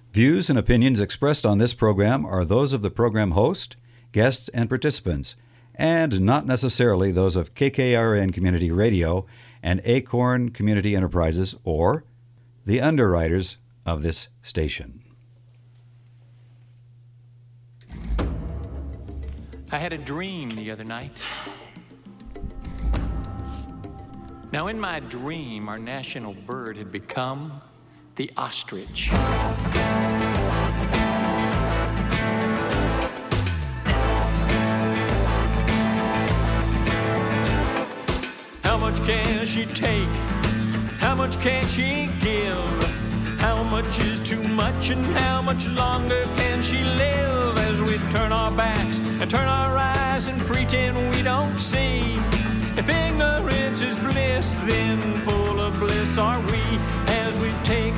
Views and opinions expressed on this program are those of the program host, guests, and participants, and not necessarily those of KKRN Community Radio and Acorn Community Enterprises or the underwriters of this station. I had a dream the other night. Now, in my dream, our national bird had become the ostrich. How much can she take? How much can she give? How much is too much and how much longer can she live? As we turn our backs and turn our eyes and pretend we don't see. If ignorance is bliss, then full of bliss are we. As we take.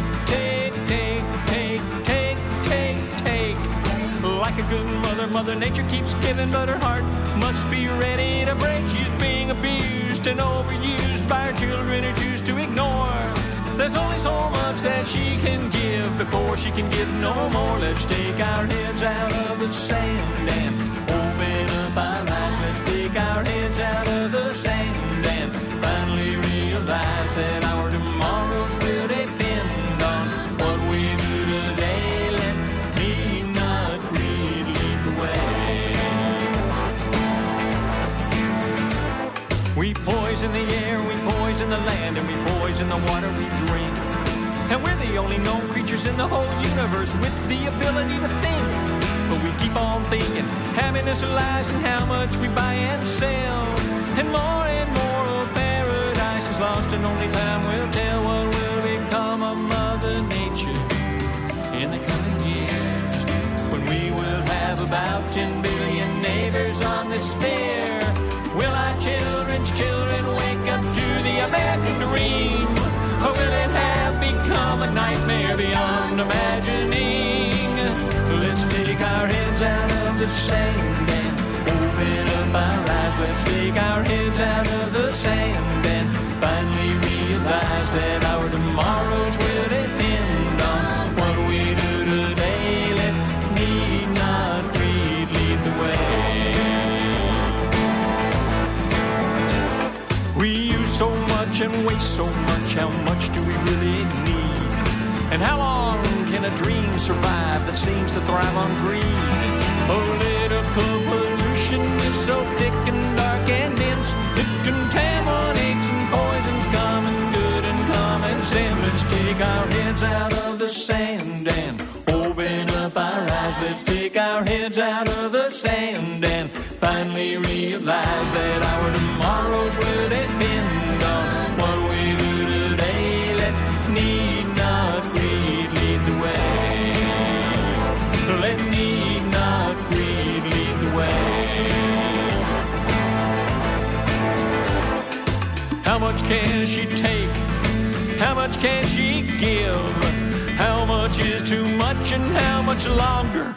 Like a good mother, Mother Nature keeps giving, but her heart must be ready to break. She's being abused and overused by her children who choose to ignore. There's only so much that she can give before she can give no more. Let's take our heads out of the sand and open up our eyes. Let's take our heads out of the sand and finally realize that our tomorrows will depend on what we do today. Let me not greed lead the way. We poison the air, we poison the land, and we poison the water we drink. And we're the only known creatures in the whole universe with the ability to think. But we keep on thinking happiness lies in how much we buy and sell. And more of paradise is lost, and only time will tell what will become of Mother Nature in the coming years. When we will have about 10 billion neighbors on this sphere. Will our children's children wake up to the American dream? Or will it have become a nightmare beyond imagining? Let's take our heads out of the sand and open up our eyes. Let's take our heads out of the sand and finally realize that our tomorrows will depend on what we do today. Let me not greed lead the way. We use so much and waste so much. How much do we really need? And how long can a dream survive that seems to thrive on greed? Political pollution is so thick and dark and dense. It contaminates and poisons common good and common sense. Let's take our heads out of the sand and open up our eyes. Let's take our heads out of the sand and finally realize that our tomorrows will depend on what we do today. Let need not greed lead the way. Let need not greed lead the way. How much can she take? How much can she give? How much is too much and how much longer?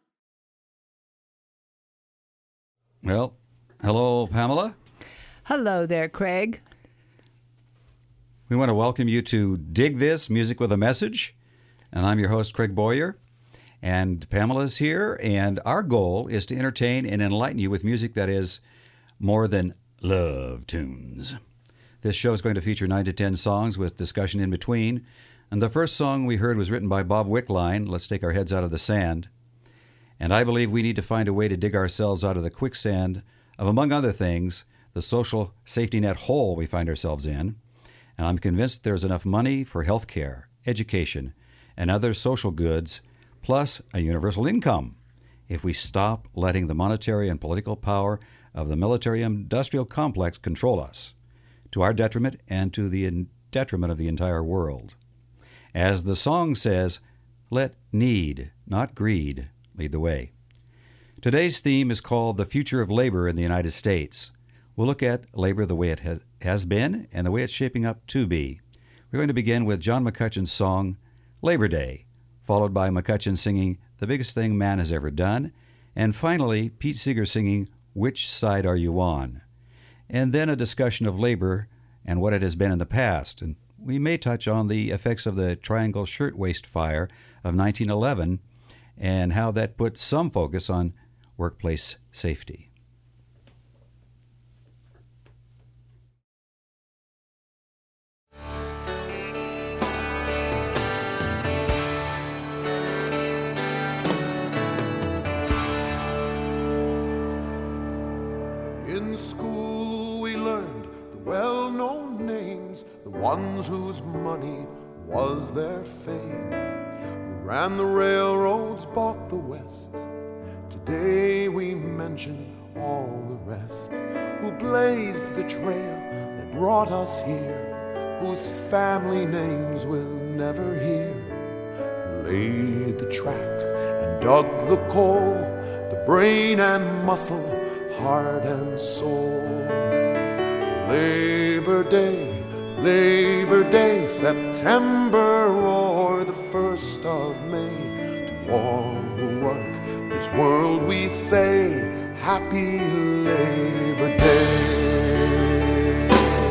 Well, hello, Pamela. Hello there, Craig. We want to welcome you to Dig This, Music with a Message. And I'm your host, Craig Boyer. And Pamela's here. And our goal is to entertain and enlighten you with music that is more than love tunes. This show is going to feature 9 to 10 songs with discussion in between. And the first song we heard was written by Bob Wickline, Let's Take Our Heads Out of the Sand. And I believe we need to find a way to dig ourselves out of the quicksand of, among other things, the social safety net hole we find ourselves in. And I'm convinced there's enough money for health care, education, and other social goods, plus a universal income, if we stop letting the monetary and political power of the military-industrial complex control us, to our detriment and to the detriment of the entire world. As the song says, let need, not greed, lead the way. Today's theme is called The Future of Labor in the United States. We'll look at labor the way it has been and the way it's shaping up to be. We're going to begin with John McCutcheon's song, Labor Day, followed by McCutcheon singing The Biggest Thing Man Has Ever Done, and finally Pete Seeger singing Which Side Are You On? And then a discussion of labor and what it has been in the past and we may touch on the effects of the Triangle Shirtwaist Fire of 1911 and how that put some focus on workplace safety. In school we learned the well-known names, the ones whose money was their fame, who ran the railroads, bought the West. Today we mention all the rest, who blazed the trail that brought us here, whose family names we'll never hear, who laid the track and dug the coal, the brain and muscle, heart and soul. Labor Day, September or the 1st of May, to all who work this world we say, Happy Labor Day.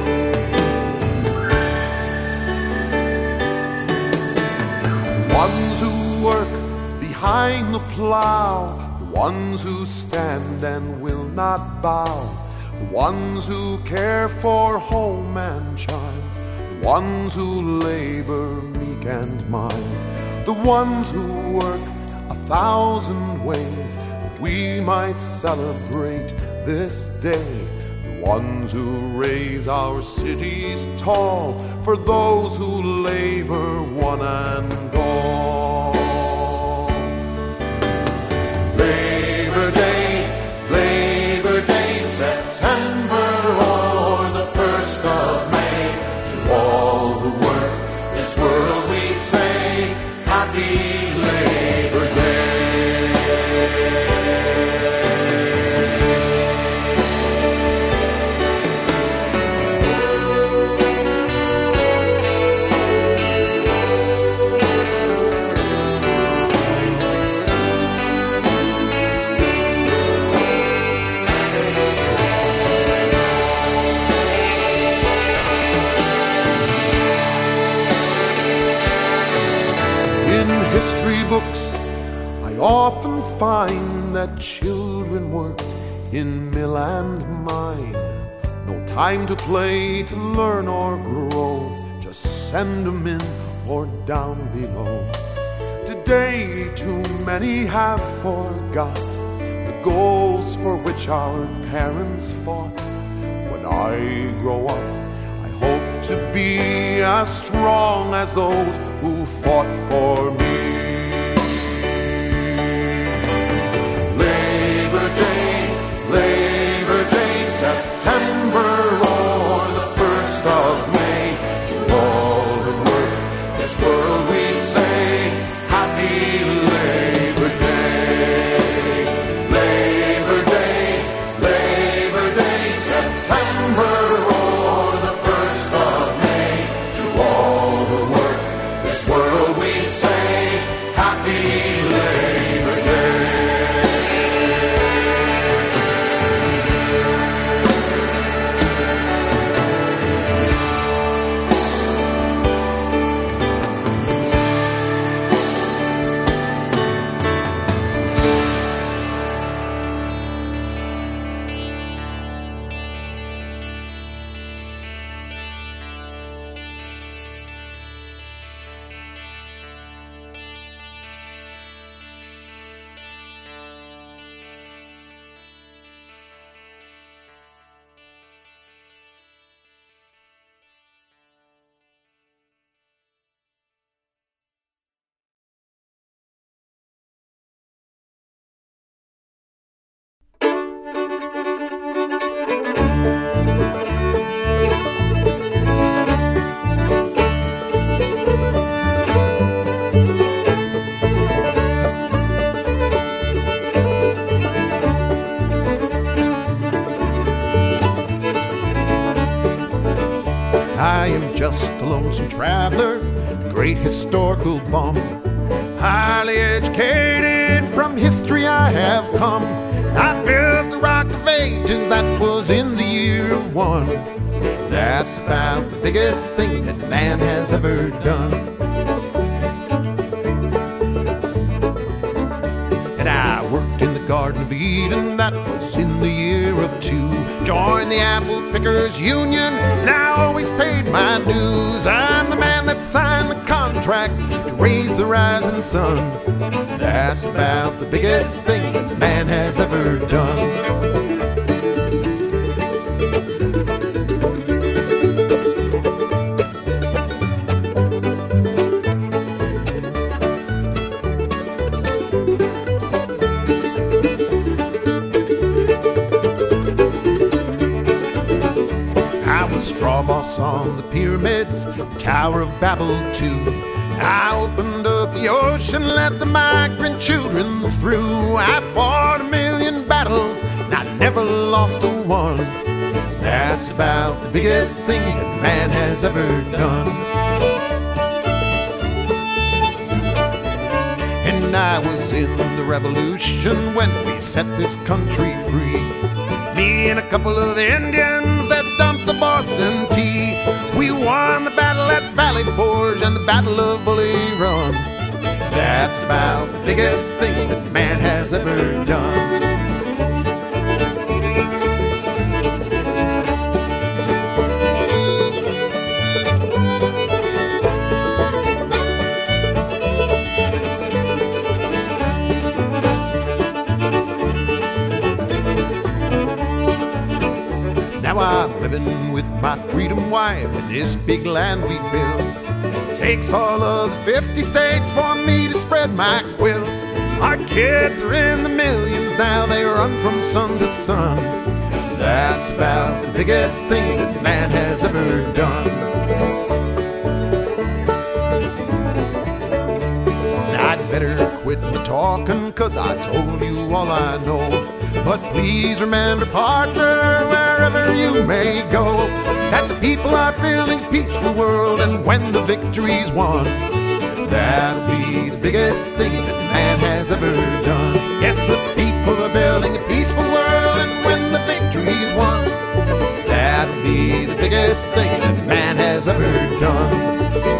The ones who work behind the plow, the ones who stand and will not bow, the ones who care for home and child, the ones who labor meek and mild, the ones who work 1,000 ways that we might celebrate this day, the ones who raise our cities tall for those who labor one and all. Labor Day, September or the 1st of May, to all who work this world we say, Happy Labor Day. History books, I often find that children worked in mill and mine. No time to play, to learn or grow, just send them in or down below. Today too many have forgot the goals for which our parents fought. When I grow up, I hope to be as strong as those who fought for me. Labor Day, September or the 1st of May, to all who work this world we say, Happy Labor Day. Labor Day, September or the 1st of May, to all who work this world we say, Happy Labor Day. I am just a lonesome traveler, a great historical bum. Highly educated, from history I have come. I built the Rock of Ages that was in the year 1. That's about the biggest thing that man has ever done. And I worked in the Garden of Eden, that was in the year of 2. Joined the Apple Pickers Union, and I always paid my dues. I'm the man that signed the contract to raise the rising sun. That's about the biggest thing that man has ever done. Straw boss on the pyramids, Tower of Babel too. I opened up the ocean, let the migrant children through. I fought 1,000,000 battles, and I never lost a one. That's about the biggest thing that man has ever done. And I was in the revolution when we set this country free. Me and a couple of the Indians that dumped the Boston Tea. We won the battle at Valley Forge and the Battle of Bull Run. That's about the biggest thing that man has ever done. I'm living with my freedom wife in this big land we built. Takes all of the 50 states for me to spread my quilt. Our kids are in the millions now, they run from sun to sun. That's about the biggest thing that man has ever done. I'd better quit my talking, 'cause I told you all I know. But please remember, partner, wherever you may go, that the people are building a peaceful world, and when the victory's won, that'll be the biggest thing that man has ever done. Yes, the people are building a peaceful world, and when the victory's won, that'll be the biggest thing that man has ever done.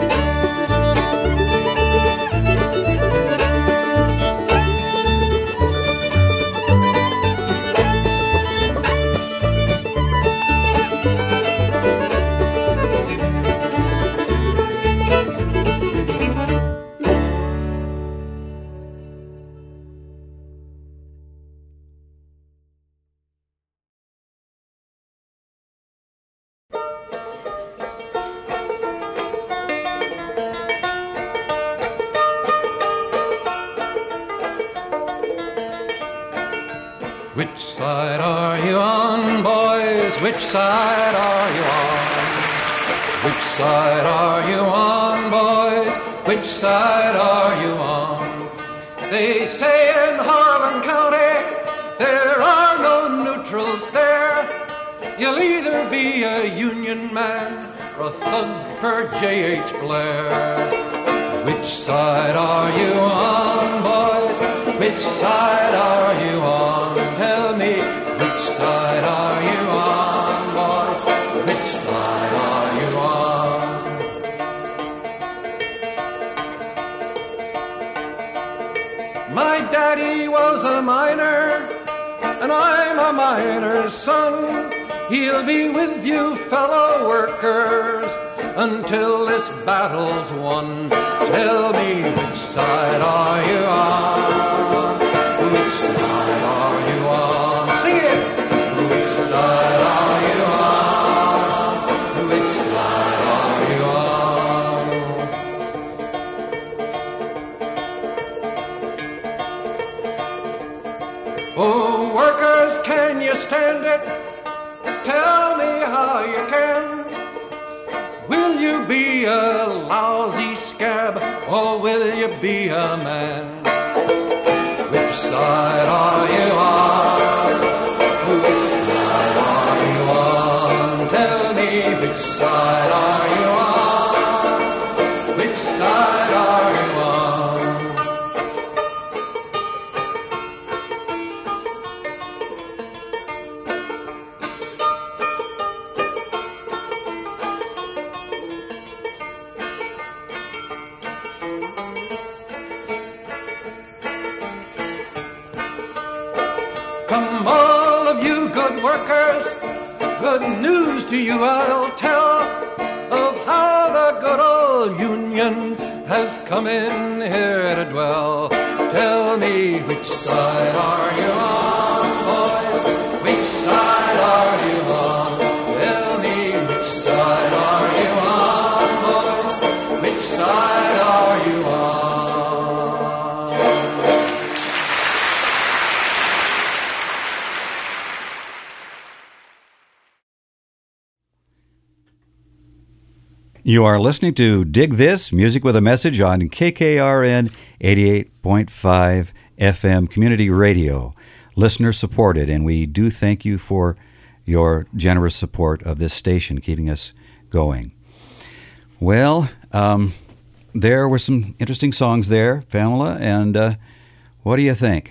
Which side are you on, boys? Which side are you on? Which side are you on, boys? Which side are you on? They say in Harlan County there are no neutrals there. You'll either be a Union man or a thug for J.H. Blair. Which side are you on, boys? Which side are you on? Tell me, which side are you on, boys? Which side are you on? My daddy was a miner, and I'm a miner's son. He'll be with you, fellow workers, until this battle's won. Tell me, which side are you on? Which side are you on? Sing it! Which side are you on? Which side are you on? Oh, workers, can you stand it? Tell me how you can. Will you be a lousy scab, or will you be a man? Which side are you on? Which side are you on? Tell me, which side are you on? Which side are you on? Come, all of you good workers, good news to you I'll tell of how the good old Union has come in here to dwell. Tell me, which side are you on, boys? Which side are you on? Tell me, which side are you on, boys? Which side are you on? You are listening to Dig This, Music with a Message on KKRN 88.5 FM Community Radio. Listener supported, and we do thank you for your generous support of this station, keeping us going. Well, there were some interesting songs there, Pamela, and what do you think?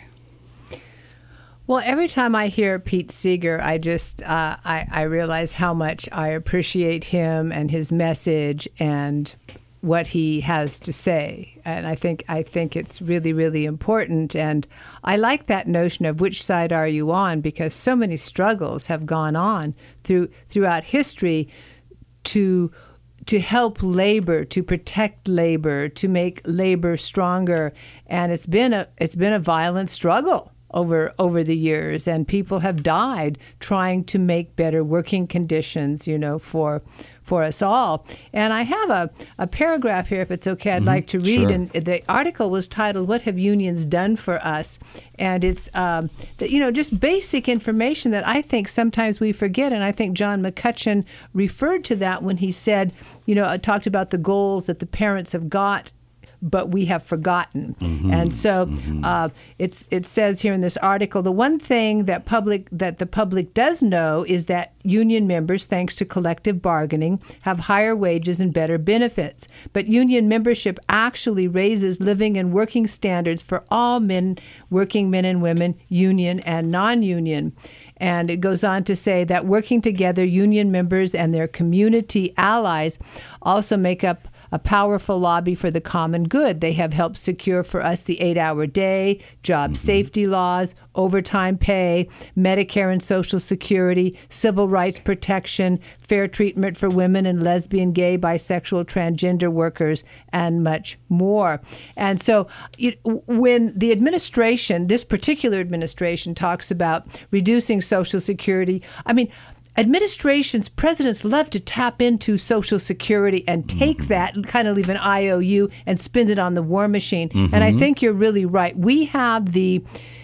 Well, every time I hear Pete Seeger, I just I realize how much I appreciate him and his message and what he has to say. And I think it's really, really important. And I like that notion of which side are you on, because so many struggles have gone on throughout history to help labor, to protect labor, to make labor stronger. And it's been a violent struggle over the years, and people have died trying to make better working conditions, for us all. And I have a paragraph here, if it's okay, I'd like to read. Sure. And the article was titled, "What Have Unions Done for Us?" And it's just basic information that I think sometimes we forget. And I think John McCutcheon referred to that when he said, talked about the goals that the parents have got, but we have forgotten. And so it says here in this article, the one thing that the public does know is that union members, thanks to collective bargaining, have higher wages and better benefits. But union membership actually raises living and working standards for all working men and women, union and non-union. And it goes on to say that working together, union members and their community allies also make up a powerful lobby for the common good. They have helped secure for us the 8-hour day, job safety laws, overtime pay, Medicare and Social Security, civil rights protection, fair treatment for women and lesbian, gay, bisexual, transgender workers, and much more. And so when the administration, this particular administration, talks about reducing Social Security, administrations, presidents love to tap into Social Security and take that and kind of leave an IOU and spend it on the war machine. And I think you're really right. We have the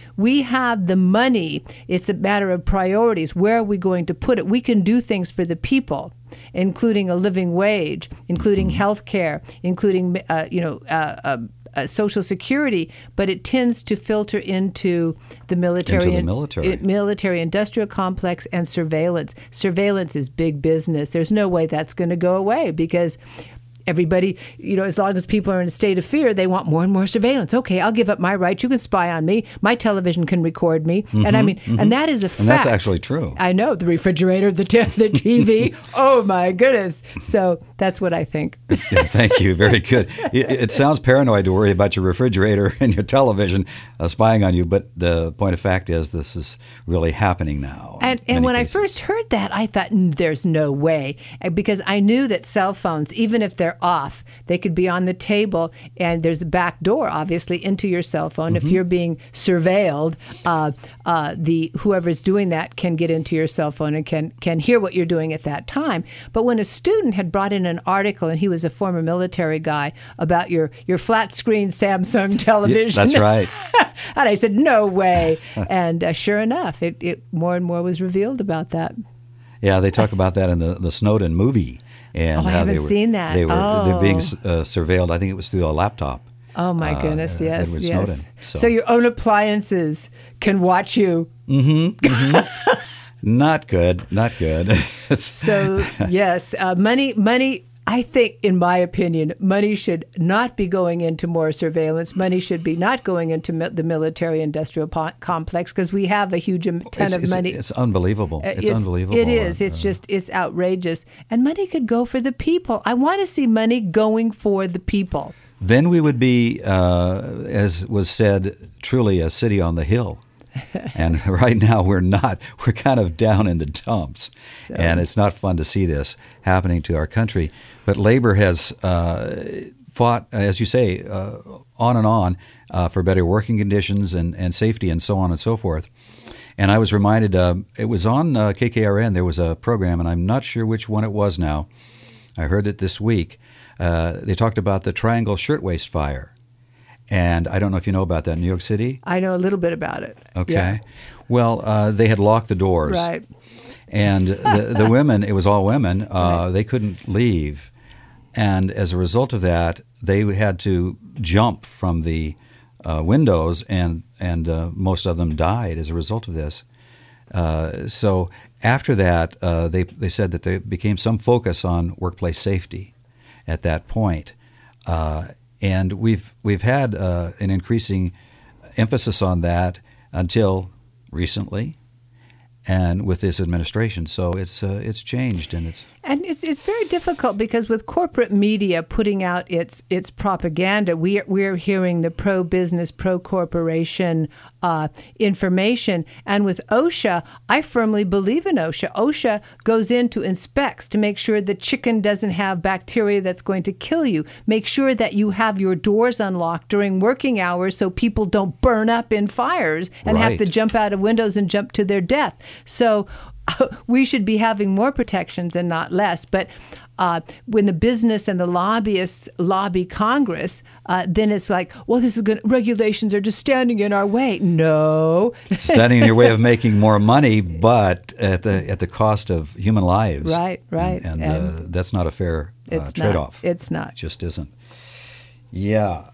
money. It's a matter of priorities. Where are we going to put it? We can do things for the people, including a living wage, including health care, including Social Security, but it tends to filter into the military industrial complex and surveillance. Surveillance is big business. There's no way that's going to go away, because everybody, as long as people are in a state of fear, they want more and more surveillance. Okay, I'll give up my rights. You can spy on me. My television can record me. And and that is a fact. And that's actually true. I know. The refrigerator, the TV. Oh, my goodness. So that's what I think. Yeah, thank you. Very good. It sounds paranoid to worry about your refrigerator and your television spying on you, but the point of fact is this is really happening now. And when I first heard that, I thought, there's no way, because I knew that cell phones, even if they're off, they could be on the table, and there's a back door, obviously, into your cell phone. If you're being surveilled, whoever's doing that can get into your cell phone and can hear what you're doing at that time. But when a student had brought in an article, and he was a former military guy, about your flat screen Samsung television. Yeah, that's right. And I said, no way. And sure enough, it more and more was revealed about that. Yeah, they talk about that in the Snowden movie. And I haven't seen that. They're being surveilled. I think it was through a laptop. Oh my goodness! Yes, Edward yes. Snowden. So your own appliances can watch you. Not good. Not good. So yes, money. I think, in my opinion, money should not be going into more surveillance. Money should be not going into the military-industrial complex, because we have a huge ton of money. It's unbelievable. It's unbelievable. It is. It's outrageous. And money could go for the people. I want to see money going for the people. Then we would be, as was said, truly a city on the hill. And right now we're not. We're kind of down in the dumps. So- And it's not fun to see this happening to our country. But labor has fought, as you say, on and on for better working conditions and safety and so on and so forth. And I was reminded, it was on KKRN, there was a program, and I'm not sure which one it was now. I heard it this week. They talked about the Triangle Shirtwaist Fire. And I don't know if you know about that in New York City. I know a little bit about it. Okay. Yeah. Well, they had locked the doors. Right. And the women, it was all women, they couldn't leave. And as a result of that, they had to jump from the windows, and most of them died as a result of this. So after that, they said that there became some focus on workplace safety at that point. And we've had an increasing emphasis on that until recently, and with this administration. So it's changed, and it's very difficult because with corporate media putting out its propaganda, we're hearing the pro-business, pro-corporation information. And with OSHA, I firmly believe in OSHA. OSHA goes in to inspects to make sure the chicken doesn't have bacteria that's going to kill you. Make sure that you have your doors unlocked during working hours so people don't burn up in fires and have to jump out of windows and jump to their death. So we should be having more protections and not less. But when the business and the lobbyists lobby Congress, then it's like, well, this is good. Regulations are just standing in our way. No, standing in your way of making more money, but at the cost of human lives. Right. And that's not a fair trade-off. It's not. It just isn't. Yeah.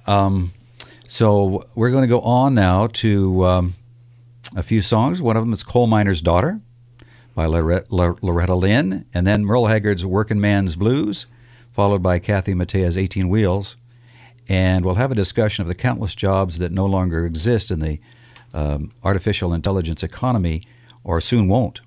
So we're going to go on now to a few songs. One of them is Coal Miner's Daughter by Loretta Lynn, and then Merle Haggard's Working Man's Blues, followed by Kathy Mattea's 18 Wheels. And we'll have a discussion of the countless jobs that no longer exist in the artificial intelligence economy, or soon won't.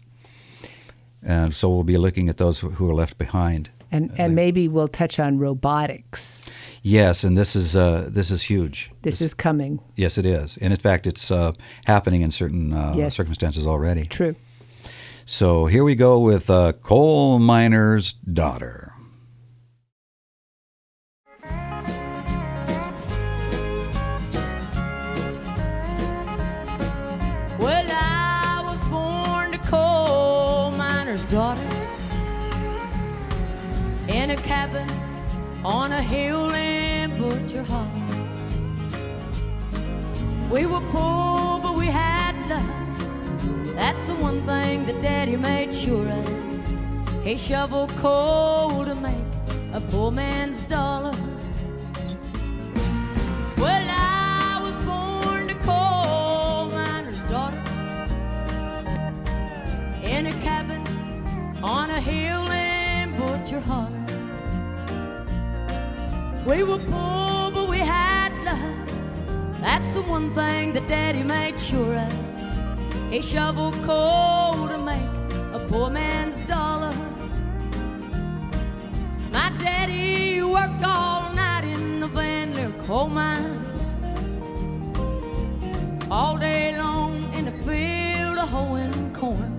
And so we'll be looking at those who are left behind. And maybe we'll touch on robotics. Yes, and this is huge. This is coming. Yes, it is. And in fact, it's happening in certain circumstances already. True. So here we go with Coal Miner's Daughter. Well, I was born a coal miner's daughter in a cabin on a hill in Butcher Hollow. We were poor, but we had love. That's the one thing that Daddy made sure of. He shoveled coal to make a poor man's dollar. Well, I was born a coal miner's daughter in a cabin on a hill in Butcher Hollow. We were poor, but we had love. That's the one thing that Daddy made sure of. He shoveled coal to make a poor man's dollar. My daddy worked all night in the Van Leer coal mines, all day long in the field of hoeing corn.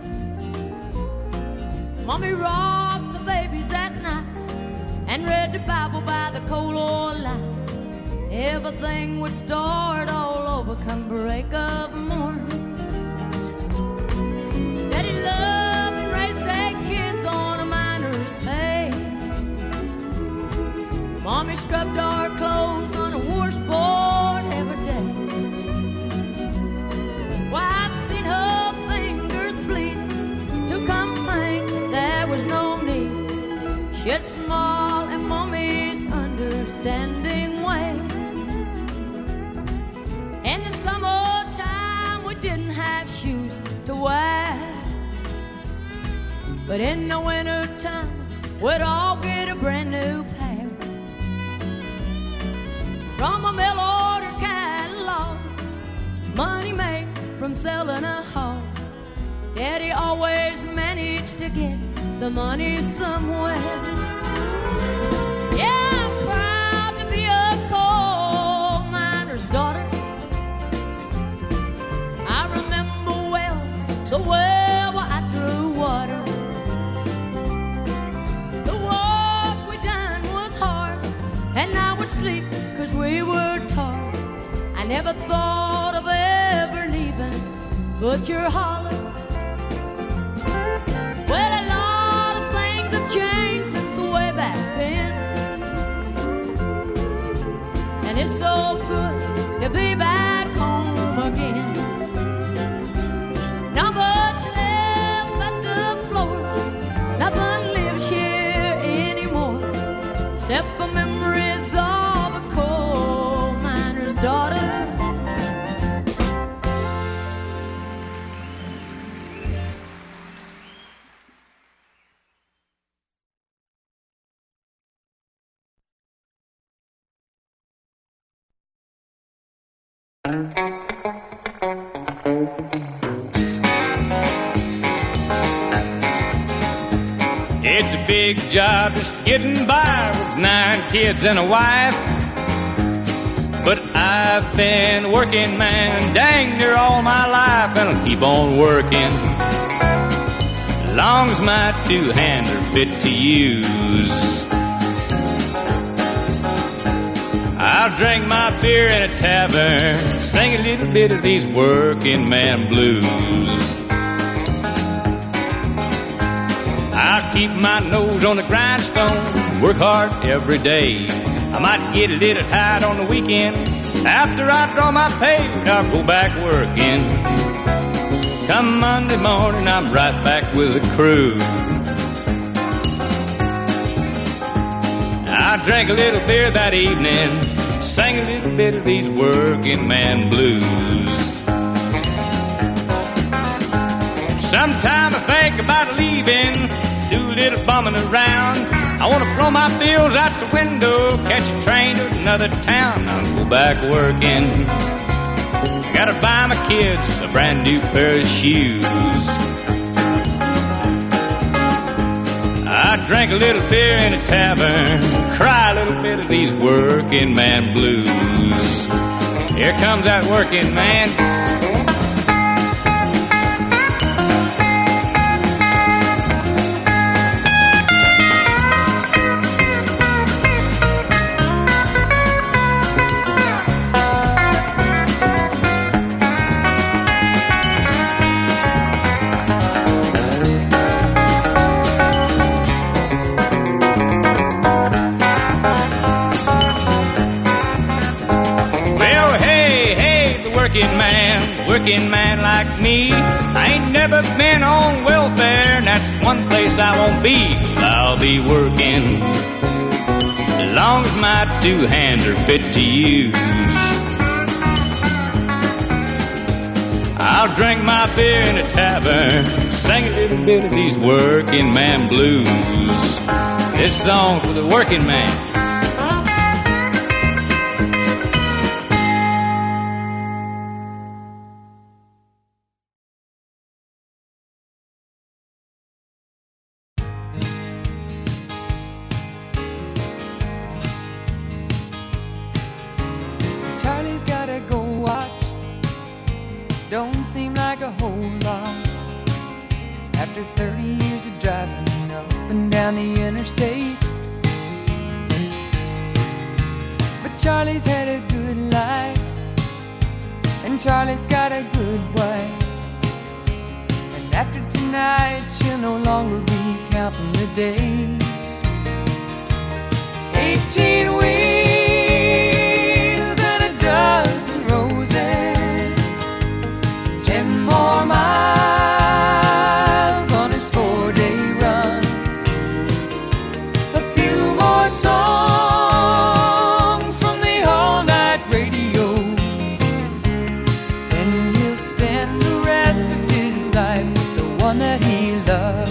Mommy rocked the babies at night and read the Bible by the coal oil light. Everything would start all over come break of morn. Daddy loved and raised 8 kids on a miner's pay. Mommy scrubbed our clothes on a washboard every day. Why, I've seen her fingers bleed to complain there was no need. She'd smile in Mommy's understanding way. In the summertime we didn't have shoes to wear, but in the wintertime we'd all get a brand new pair. From a mail order catalog, money made from selling a hog. Daddy always managed to get the money somewhere. Yeah, I'm proud to be a coal miner's daughter. I I never thought of ever leaving Butcher Hollow. Well, a lot of things have changed since way back then, and it's so good to be back home again. Not much left but the floors, nothing lives here anymore, except for memories of a coal miner's daughter. It's a big job just getting by with 9 kids and a wife. But I've been working, man, dang near all my life, and I'll keep on working long as my 2 hands are fit to use. I'll drink my beer in a tavern, sing a little bit of these working man blues. I'll keep my nose on the grindstone, work hard every day. I might get a little tired on the weekend. After I draw my pay, I'll go back working. Come Monday morning, I'm right back with the crew. I drank a little beer that evening, sang a little bit of these working man blues. Sometime I think about leaving, do a little bumming around. I want to throw my bills out the window, catch a train to another town. I'll go back working. Gotta buy my kids a brand new pair of shoes. I drank a little beer in a tavern, cry a little bit of these working man blues. Here comes that working man. Working man like me, I ain't never been on welfare, and that's one place I won't be. I'll be working as long as my 2 hands are fit to use. I'll drink my beer in a tavern, sing a little bit of these working man blues. This song's for the working man. Don't seem like a whole lot after 30 years of driving up and down the interstate. But Charlie's had a good life, and Charlie's got a good wife. And after tonight, she'll no longer be counting the days. 18 wheels and a dozen roses, 10 more miles on his 4-day run, a few more songs from the all-night radio, then he'll spend the rest of his life with the one that he loves.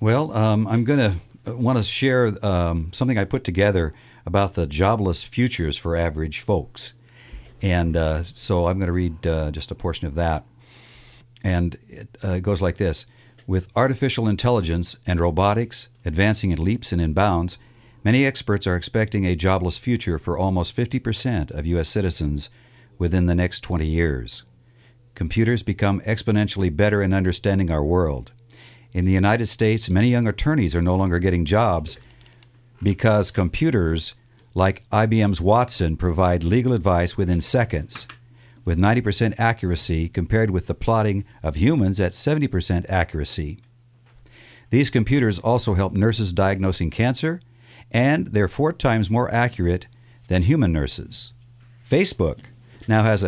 Well, I'm going to want to share something I put together about the jobless futures for average folks. And so I'm going to read just a portion of that. And it goes like this. With artificial intelligence and robotics advancing in leaps and in bounds, many experts are expecting a jobless future for almost 50% of U.S. citizens within the next 20 years. Computers become exponentially better in understanding our world. In the United States, many young attorneys are no longer getting jobs because computers like IBM's Watson provide legal advice within seconds, with 90% accuracy compared with the plotting of humans at 70% accuracy. These computers also help nurses diagnosing cancer, and they're 4 times more accurate than human nurses. Facebook now has a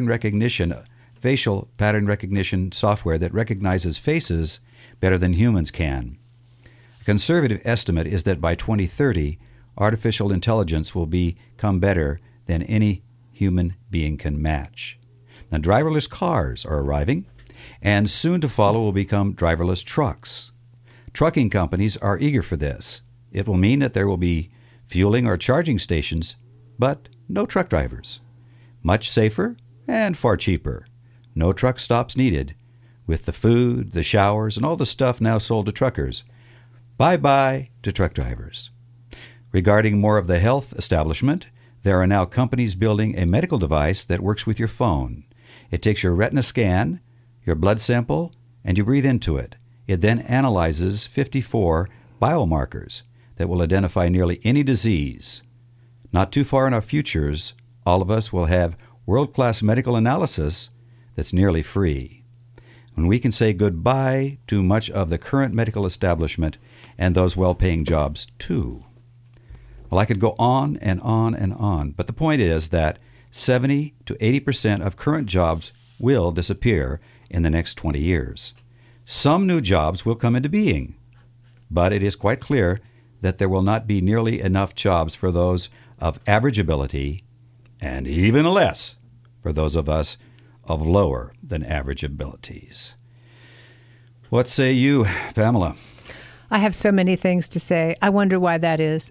facial pattern recognition software that recognizes faces better than humans can. A conservative estimate is that by 2030, artificial intelligence will become better than any human being can match. Now, driverless cars are arriving, and soon to follow will become driverless trucks. Trucking companies are eager for this. It will mean that there will be fueling or charging stations, but no truck drivers. Much safer and far cheaper. No truck stops needed, with the food, the showers, and all the stuff now sold to truckers. Bye-bye to truck drivers. Regarding more of the health establishment, there are now companies building a medical device that works with your phone. It takes your retina scan, your blood sample, and you breathe into it. It then analyzes 54 biomarkers that will identify nearly any disease. Not too far in our futures, all of us will have world-class medical analysis that's nearly free. When we can say goodbye to much of the current medical establishment and those well-paying jobs too. Well, I could go on and on and on, but the point is that 70 to 80% of current jobs will disappear in the next 20 years. Some new jobs will come into being, but it is quite clear that there will not be nearly enough jobs for those of average ability, and even less for those of us of lower than average abilities. What say you, Pamela? I have so many things to say. I wonder why that is.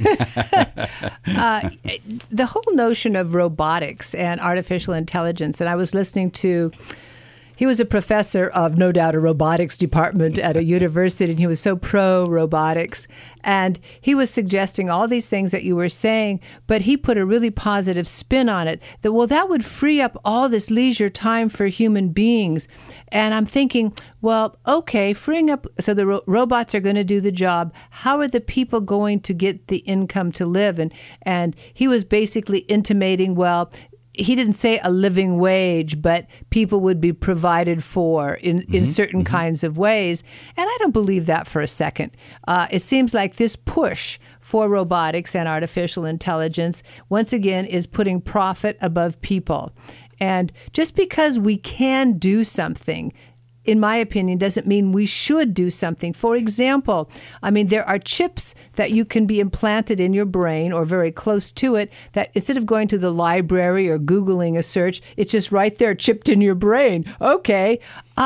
The whole notion of robotics and artificial intelligence, and I was listening to, he was a professor of, no doubt, a robotics department at a university, and he was so pro-robotics. And he was suggesting all these things that you were saying, but he put a really positive spin on it, that, well, that would free up all this leisure time for human beings. And I'm thinking, well, okay, freeing up, so the robots are going to do the job. How are the people going to get the income to live? And he was basically intimating, well, he didn't say a living wage, but people would be provided for in certain kinds of ways. And I don't believe that for a second. It seems like this push for robotics and artificial intelligence, once again, is putting profit above people. And just because we can do something, in my opinion, doesn't mean we should do something. For example, I mean, there are chips that you can be implanted in your brain or very close to it that instead of going to the library or Googling a search, it's just right there chipped in your brain. Okay.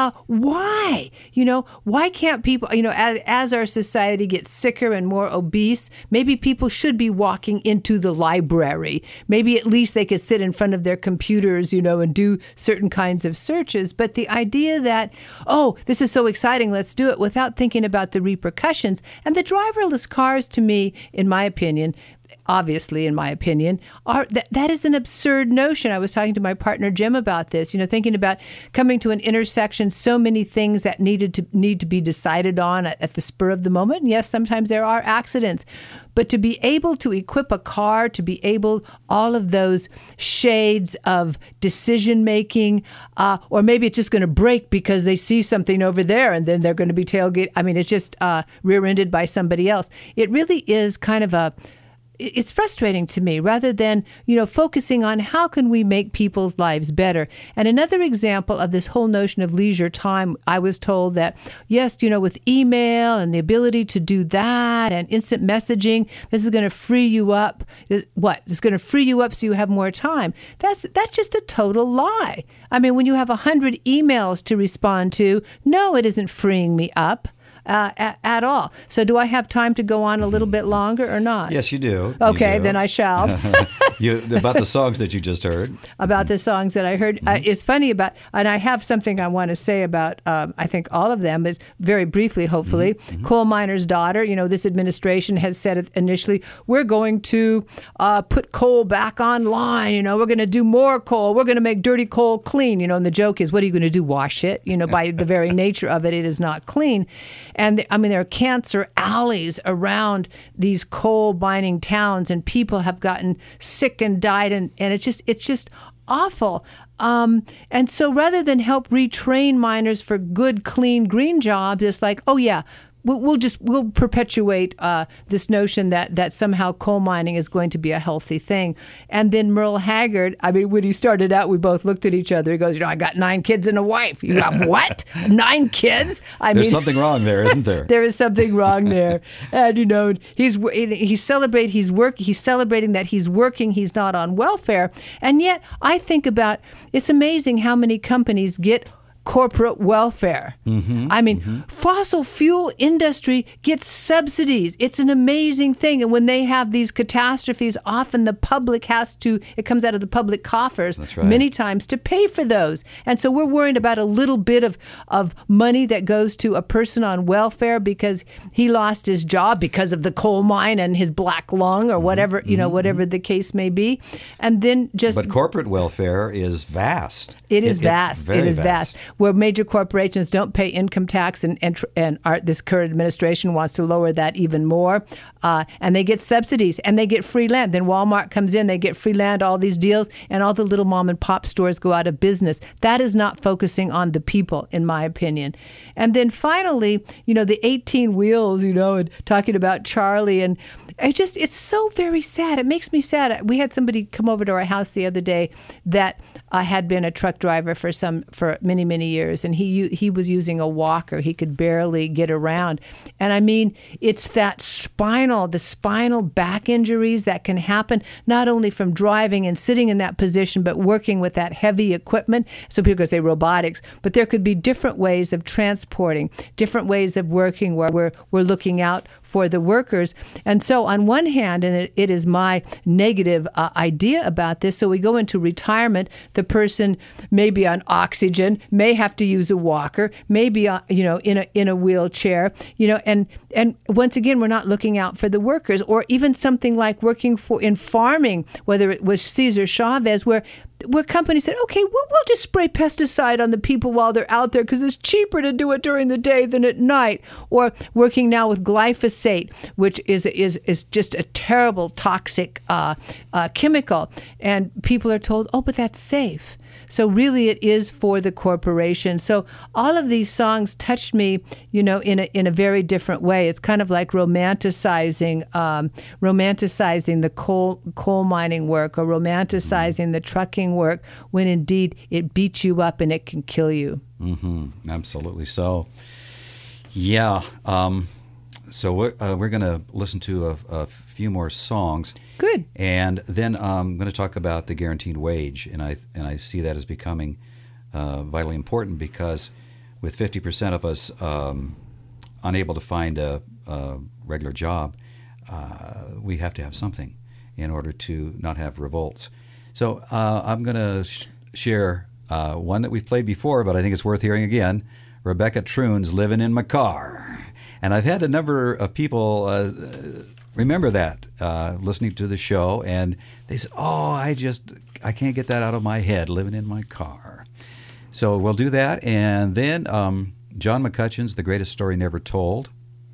Why? Why can't people, as our society gets sicker and more obese, maybe people should be walking into the library. Maybe at least they could sit in front of their computers, and do certain kinds of searches. But the idea that, oh, this is so exciting, let's do it, without thinking about the repercussions. And the driverless cars, to me, in my opinion, obviously, in my opinion, that is an absurd notion. I was talking to my partner Jim about this, thinking about coming to an intersection, so many things that need to be decided on at the spur of the moment. And yes, sometimes there are accidents. But to be able to equip a car, to be able, all of those shades of decision making, or maybe it's just going to break because they see something over there and then they're going to be tailgate. I mean, it's just rear-ended by somebody else. It really is kind of it's frustrating to me, rather than, focusing on how can we make people's lives better. And another example of this whole notion of leisure time, I was told that, yes, with email and the ability to do that and instant messaging, this is going to free you up. What? It's going to free you up so you have more time. That's just a total lie. I mean, when you have 100 emails to respond to, no, it isn't freeing me up. at all. So do I have time to go on a little bit longer or not? Yes, you do. Okay, You do. then I shall. About the songs that you just heard. About the songs that I heard. It's funny and I have something I want to say about, I think all of them, is very briefly, hopefully. Coal Miner's Daughter, this administration has said it initially, we're going to put coal back online, we're going to do more coal, we're going to make dirty coal clean, and the joke is, what are you going to do, wash it? By the very nature of it, it is not clean. And there are cancer alleys around these coal mining towns, and people have gotten sick and died, and it's just awful. And so rather than help retrain miners for good, clean, green jobs, it's like, oh yeah, we'll perpetuate this notion that somehow coal mining is going to be a healthy thing. And then Merle Haggard, when he started out, we both looked at each other. He goes, I got 9 kids and a wife. You got what? 9 kids? There's something wrong there, isn't there? There is something wrong there. And he's celebrating that he's working. He's not on welfare. And yet, I think about, it's amazing how many companies get corporate welfare. Fossil fuel industry gets subsidies. It's an amazing thing. And when they have these catastrophes, often the public it comes out of the public coffers. That's right. Many times to pay for those. And so we're worried about a little bit of money that goes to a person on welfare because he lost his job because of the coal mine and his black lung or whatever, whatever the case may be. And then But corporate welfare is vast. It is vast. It is vast. Where major corporations don't pay income tax, and this current administration wants to lower that even more, and they get subsidies and they get free land. Then Walmart comes in, they get free land, all these deals, and all the little mom and pop stores go out of business. That is not focusing on the people, in my opinion. And then finally, the 18 wheels, and talking about Charlie, and it's so very sad. It makes me sad. We had somebody come over to our house the other day that had been a truck driver for many, many years, and he was using a walker. He could barely get around. And it's that the spinal back injuries that can happen not only from driving and sitting in that position, but working with that heavy equipment. So people say robotics, but there could be different ways of transporting, different ways of working where we're looking out for the workers. And so on one hand, and it is my negative idea about this, so we go into retirement, the person may be on oxygen, may have to use a walker, may be in a wheelchair, and once again, we're not looking out for the workers. Or even something like working in farming, whether it was Cesar Chavez, where companies said, okay, we'll just spray pesticide on the people while they're out there because it's cheaper to do it during the day than at night. Or working now with glyphosate, which is just a terrible toxic chemical. And people are told, oh, but that's safe. So really it is for the corporation. So all of these songs touched me, in a very different way. It's kind of like romanticizing the coal mining work, or romanticizing the trucking work, when indeed it beats you up and it can kill you. Absolutely. So, yeah. So we're going to listen to a few more songs. Good. And then I'm going to talk about the guaranteed wage, and I see that as becoming vitally important, because with 50% of us unable to find a regular job, we have to have something in order to not have revolts. So I'm going to share one that we've played before, but I think it's worth hearing again. Rebecca Troon's "Living in My Car." And I've had a number of people remember that listening to the show, and they said, oh, I can't get that out of my head, living in my car. So we'll do that. And then John McCutcheon's "The Greatest Story Never Told,"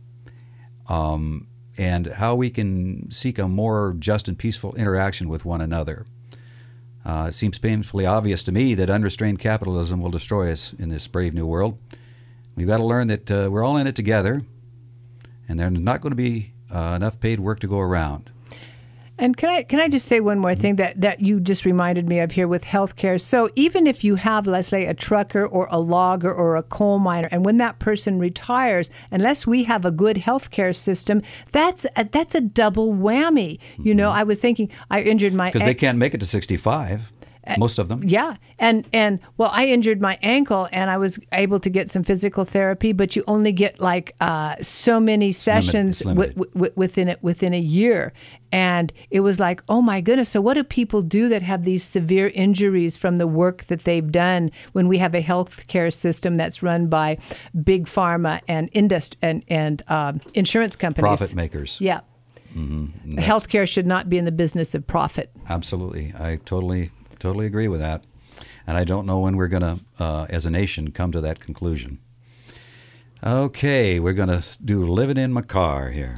and how we can seek a more just and peaceful interaction with one another. It seems painfully obvious to me that unrestrained capitalism will destroy us in this brave new world. We've got to learn that we're all in it together, and there's not going to be enough paid work to go around. And can I just say one more thing that you just reminded me of here with healthcare? So even if you have, let's say, a trucker or a logger or a coal miner, and when that person retires, unless we have a good healthcare system, that's a double whammy. I was thinking, I injured my because they can't make it to 65. Most of them. Yeah. And well, I injured my ankle and I was able to get some physical therapy, but you only get like so many sessions within a year. And it was like, oh my goodness. So what do people do that have these severe injuries from the work that they've done when we have a healthcare system that's run by big pharma and insurance companies? Profit makers. Yeah. Mm-hmm. Healthcare should not be in the business of profit. Absolutely. I totally agree with that. And I don't know when we're going to, as a nation, come to that conclusion. Okay, we're going to do Living in My Car here.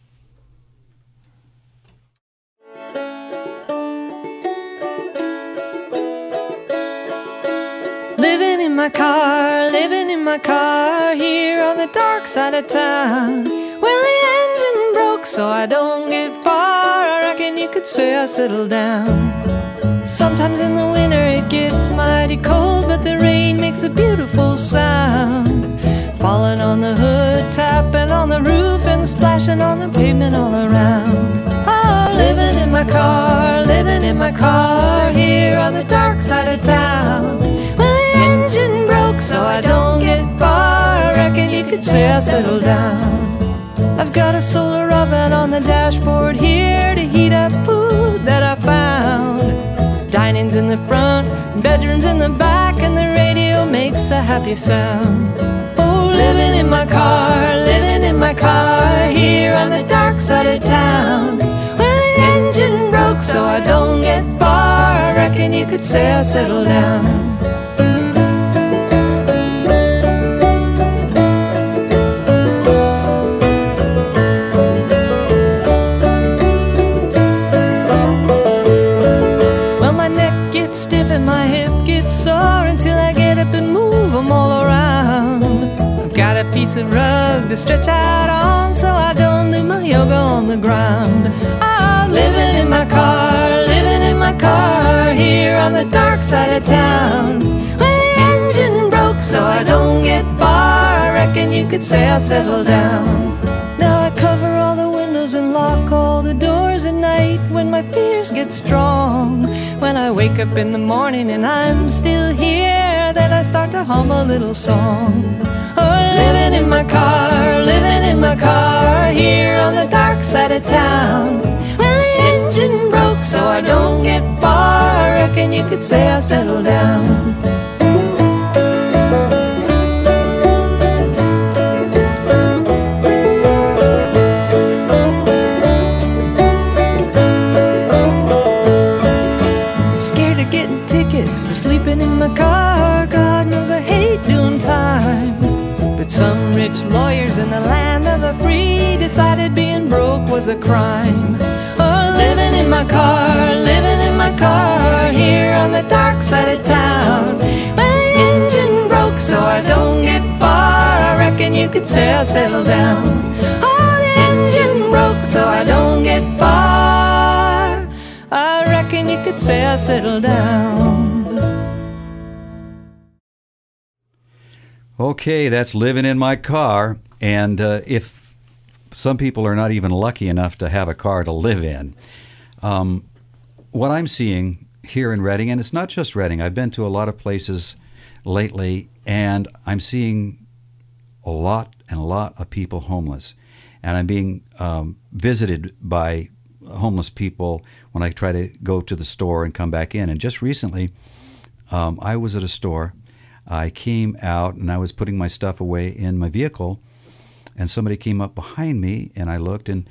Living in my car, here on the dark side of town. Well, the engine broke, so I don't get far. I reckon you could say I settled down. Sometimes in the winter it gets mighty cold, but the rain makes a beautiful sound. Falling on the hood, tapping on the roof, and splashing on the pavement all around. Oh, living in my car, here on the dark side of town. Well, the engine broke, so I don't get far. I reckon you could say I settled down. I've got a solar oven on the dashboard here to heat up food that I found. Dining's in the front, bedroom's in the back, and the radio makes a happy sound. Oh, living in my car, here on the dark side of town. Well, the engine broke, so I don't get far. I reckon you could say I settled down. My hip gets sore until I get up and move them all around. I've got a piece of rug to stretch out on, so I don't do my yoga on the ground. I'm living in my car, here on the dark side of town. Well, the engine broke, so I don't get far. I reckon you could say I settled down. Now I cover all the windows and lock all the doors at night when my fears get strong. When I wake up in the morning and I'm still here, then I start to hum a little song. Oh, living in my car, here on the dark side of town. Well, the engine broke, so I don't get far. I reckon you could say I settled down. For sleeping in my car, God knows I hate doing time. But some rich lawyers in the land of the free decided being broke was a crime. Oh, living in my car, here on the dark side of town. Well, the engine broke, so I don't get far. I reckon you could say I settled down. Oh, the engine broke, so I don't get far. I reckon you could say I settled down. Okay, that's Living in My Car. And if some people are not even lucky enough to have a car to live in, what I'm seeing here in Redding, and it's not just Redding, I've been to a lot of places lately, and I'm seeing a lot of people homeless. And I'm being visited by homeless people when I try to go to the store and come back in. And just recently, I was at a store. I came out and I was putting my stuff away in my vehicle, and somebody came up behind me, and I looked, and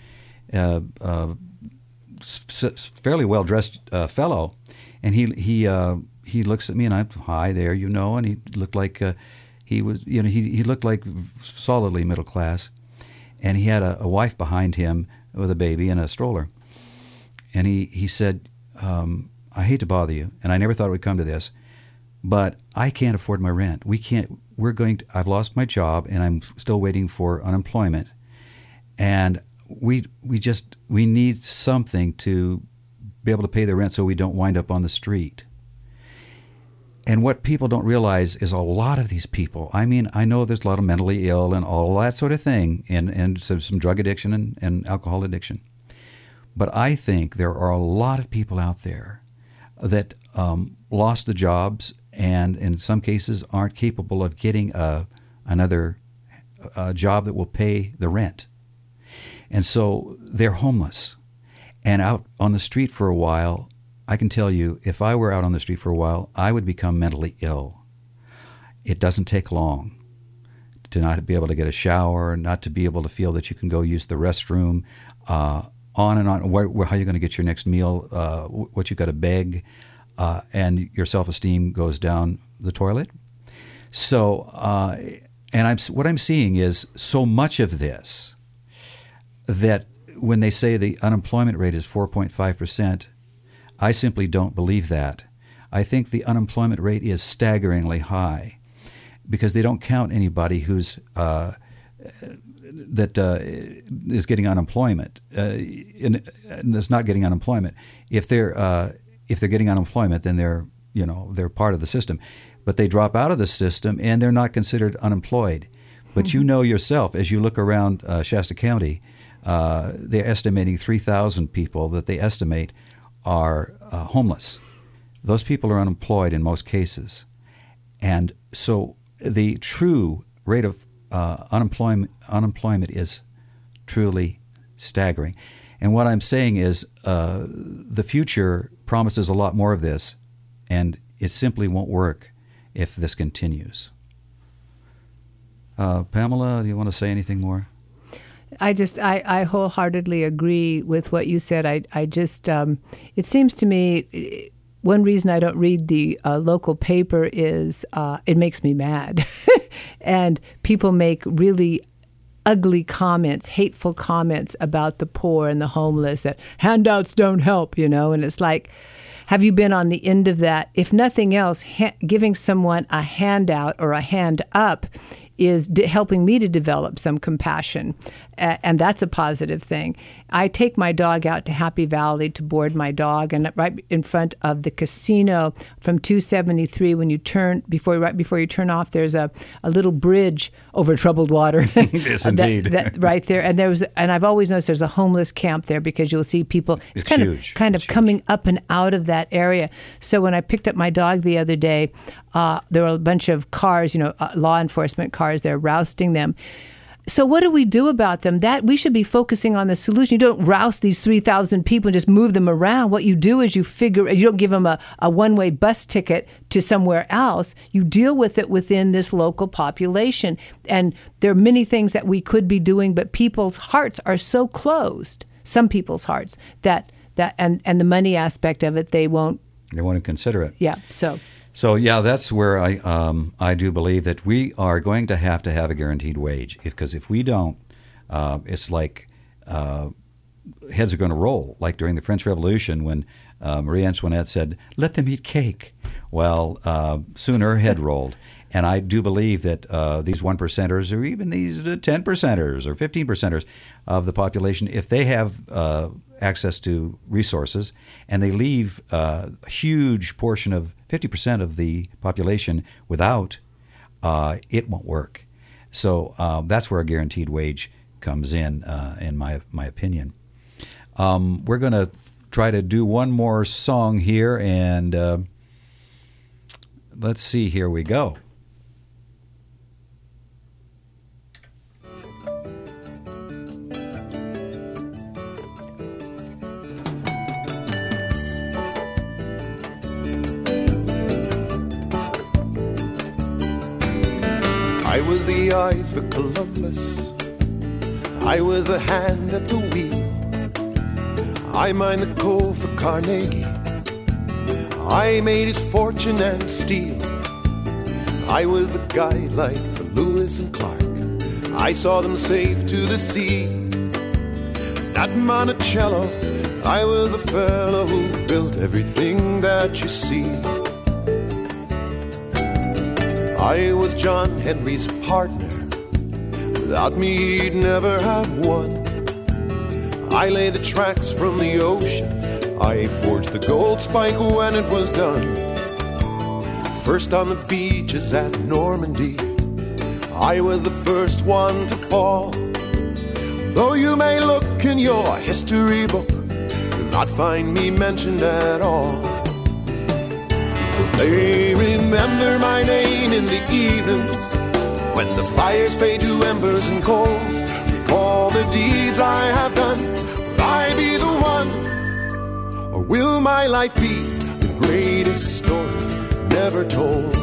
fairly well dressed fellow, and he looks at me, and I'm, hi there, and he looked like he was, he looked like solidly middle class, and he had a wife behind him with a baby and a stroller, and he said, I hate to bother you, and I never thought it would come to this, but I can't afford my rent. I've lost my job, and I'm still waiting for unemployment. And we need something to be able to pay the rent so we don't wind up on the street. And what people don't realize is a lot of these people, I mean, I know there's a lot of mentally ill and all that sort of thing, and some drug addiction and alcohol addiction. But I think there are a lot of people out there that lost the jobs and in some cases aren't capable of getting another job that will pay the rent. And so they're homeless and out on the street for a while. I can tell you, if I were out on the street for a while, I would become mentally ill. It doesn't take long to not be able to get a shower, not to be able to feel that you can go use the restroom, on and on. How are you going to get your next meal? What you got to beg, and your self-esteem goes down the toilet. So, what I'm seeing is so much of this that when they say the unemployment rate is 4.5%, I simply don't believe that. I think the unemployment rate is staggeringly high because they don't count anybody who's is getting unemployment and is not getting unemployment. If they're getting unemployment, then they're part of the system, but they drop out of the system and they're not considered unemployed. But you know yourself, as you look around Shasta County, they're estimating 3,000 people that they estimate are homeless. Those people are unemployed in most cases, and so the true rate of unemployment is truly staggering. And what I'm saying is the future promises a lot more of this, and it simply won't work if this continues. Pamela, do you want to say anything more? I wholeheartedly agree with what you said. I just, it seems to me, one reason I don't read the local paper is it makes me mad. And people make really ugly comments, hateful comments about the poor and the homeless, that handouts don't help, and it's like, have you been on the end of that? If nothing else, giving someone a handout or a hand up is helping me to develop some compassion, and that's a positive thing. I take my dog out to Happy Valley to board my dog, and right in front of the casino from 273, when you turn right before you turn off, there's a little bridge over troubled water. Yes, indeed. that right there, and I've always noticed there's a homeless camp there because you'll see people. It's kind of coming up and out of that area. So when I picked up my dog the other day, there were a bunch of cars, law enforcement cars there, rousting them. So what do we do about them? That we should be focusing on the solution. You don't rouse these 3,000 people and just move them around. What you do is you don't give them a one-way bus ticket to somewhere else. You deal with it within this local population. And there are many things that we could be doing, but people's hearts are so closed, some people's hearts, that and the money aspect of it, they won't consider it. Yeah, So yeah, that's where I do believe that we are going to have a guaranteed wage, because if we don't, it's like heads are going to roll. Like during the French Revolution, when Marie Antoinette said, "Let them eat cake." Well, soon her head rolled, and I do believe that these 1%ers, or even these 10%ers or 15%ers of the population, if they have access to resources and they leave a huge portion of 50% of the population without, it won't work. So that's where a guaranteed wage comes in my opinion. We're going to try to do one more song here, and let's see, here we go. I was the eyes for Columbus, I was the hand at the wheel, I mined the coal for Carnegie, I made his fortune and steel, I was the guidelight for Lewis and Clark, I saw them safe to the sea. At Monticello, I was the fellow who built everything that you see. I was John Henry's partner. Without me, he'd never have won. I laid the tracks from the ocean. I forged the gold spike when it was done. First on the beaches at Normandy, I was the first one to fall. Though you may look in your history book, you'll not find me mentioned at all. They remember my name in the evenings when the fires fade to embers and coals. Recall the deeds I have done. Will I be the one, or will my life be the greatest story never told?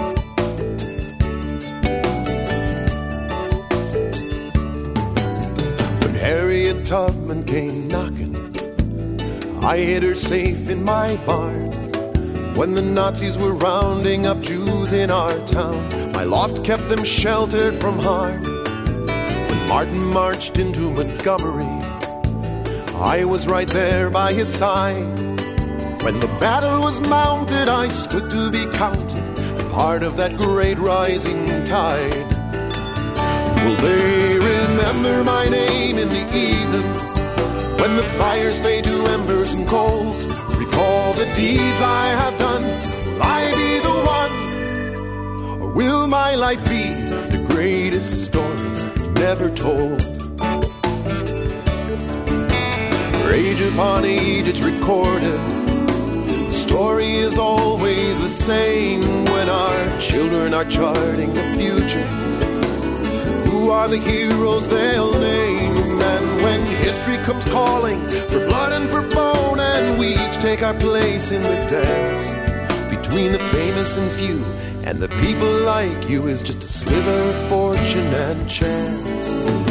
When Harriet Tubman came knocking, I hid her safe in my barn. When the Nazis were rounding up Jews in our town, my loft kept them sheltered from harm. When Martin marched into Montgomery, I was right there by his side. When the battle was mounted, I stood to be counted, a part of that great rising tide. Will they remember my name in the evenings when the fires fade to embers and coals? Recall the deeds I have done. Will I be the one, or will my life be the greatest story never told? For age upon age it's recorded. The story is always the same when our children are charting the future. Who are the heroes they'll name? And when history comes calling for blood and for bone, and we each take our place in the dance, between the famous and few and the people like you is just a sliver of fortune and chance.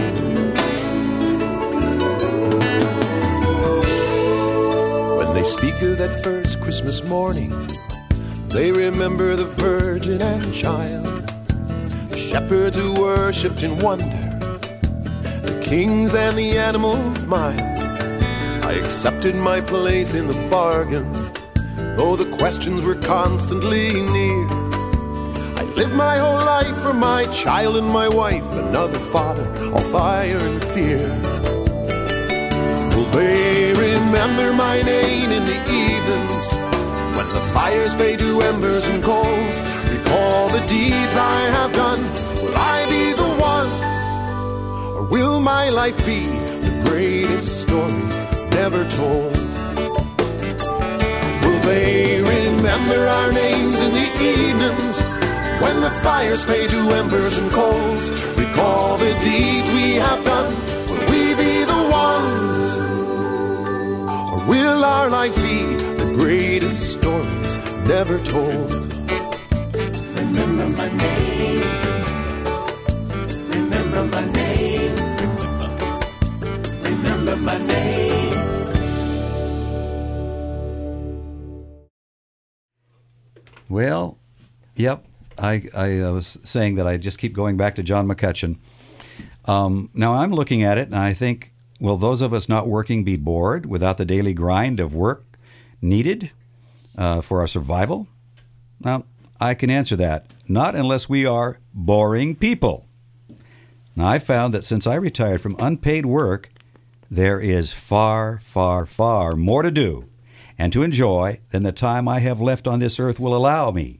When they speak of that first Christmas morning, they remember the Virgin and Child, shepherds who worshipped in wonder, the kings and the animals mild. I accepted my place in the bargain, though the questions were constantly near. I lived my whole life for my child and my wife, another father, all fire and fear. Will they remember my name in the evenings when the fires fade to embers and coals? Recall the deeds I have done. Will I be the one, or will my life be the greatest story never told? Will they remember our names in the evenings when the fires fade to embers and coals? Recall the deeds we have done. Will we be the ones, or will our lives be the greatest stories never told? Remember my name. Remember my name. Remember my name. Well, yep. I was saying that I just keep going back to John McCutcheon. Now I'm looking at it and I think, will those of us not working be bored without the daily grind of work needed for our survival? Now, I can answer that. Not unless we are boring people. Now, I found that since I retired from unpaid work, there is far, far, far more to do and to enjoy than the time I have left on this earth will allow me.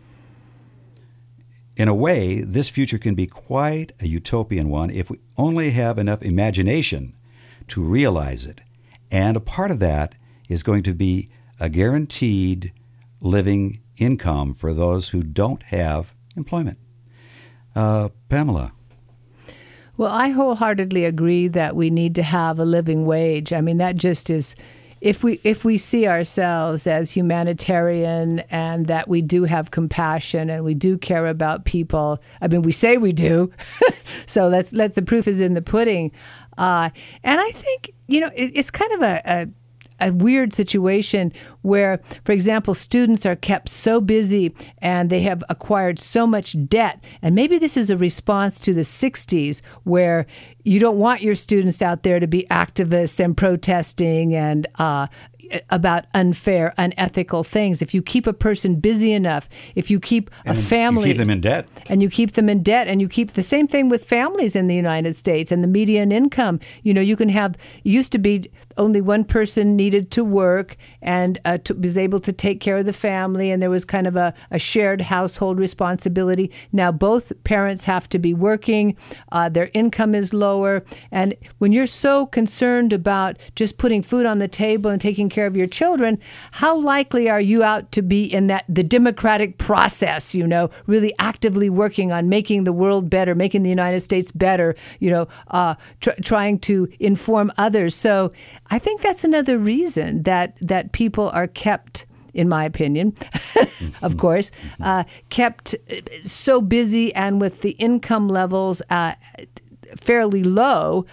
In a way, this future can be quite a utopian one if we only have enough imagination to realize it. And a part of that is going to be a guaranteed living income for those who don't have employment. Pamela. Well, I wholeheartedly agree that we need to have a living wage. I mean, that just is, if we see ourselves as humanitarian and that we do have compassion and we do care about people. I mean, we say we do, so the proof is in the pudding. And I think, it's kind of a weird situation where, for example, students are kept so busy and they have acquired so much debt. And maybe this is a response to the 60s where you don't want your students out there to be activists and protesting and about unfair, unethical things. If you keep a person busy enough, if you keep a family... You keep them in debt. And you keep them in debt, and you keep the same thing with families in the United States and the median income. You can have... It used to be only one person needed to work, and was able to take care of the family, and there was kind of a shared household responsibility. Now both parents have to be working. Their income is lower. And when you're so concerned about just putting food on the table and taking care of your children, how likely are you out to be in the democratic process, really actively working on making the world better, making the United States better, trying to inform others? So I think that's another reason that people are kept, in my opinion, of course, kept so busy, and with the income levels fairly low,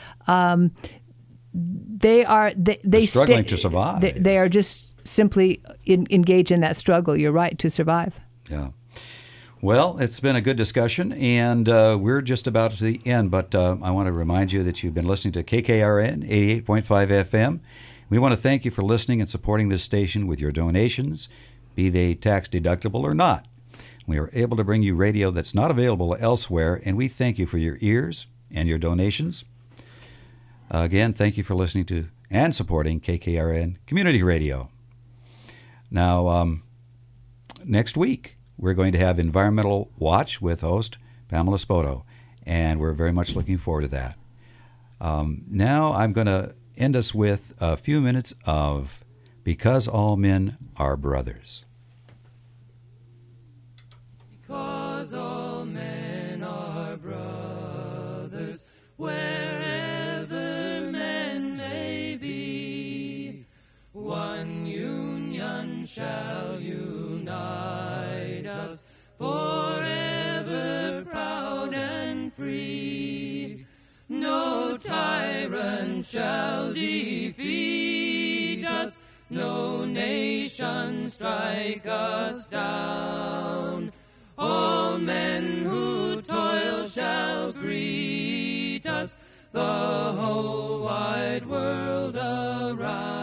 they're struggling to survive. They are just simply engaged in that struggle. You're right, to survive. Yeah. Well, it's been a good discussion, and we're just about to the end, but I want to remind you that you've been listening to KKRN 88.5 FM. We want to thank you for listening and supporting this station with your donations, be they tax-deductible or not. We are able to bring you radio that's not available elsewhere, and we thank you for your ears and your donations. Again, thank you for listening to and supporting KKRN Community Radio. Now, next week, we're going to have Environmental Watch with host Pamela Spoto, and we're very much looking forward to that. Now I'm going to end us with a few minutes of Because All Men Are Brothers. Because all men are brothers, wherever men may be, one union shall unite us, forever proud and free. No tyrant shall defeat us, no nation strike us down. All men who toil shall greet us, the whole wide world around.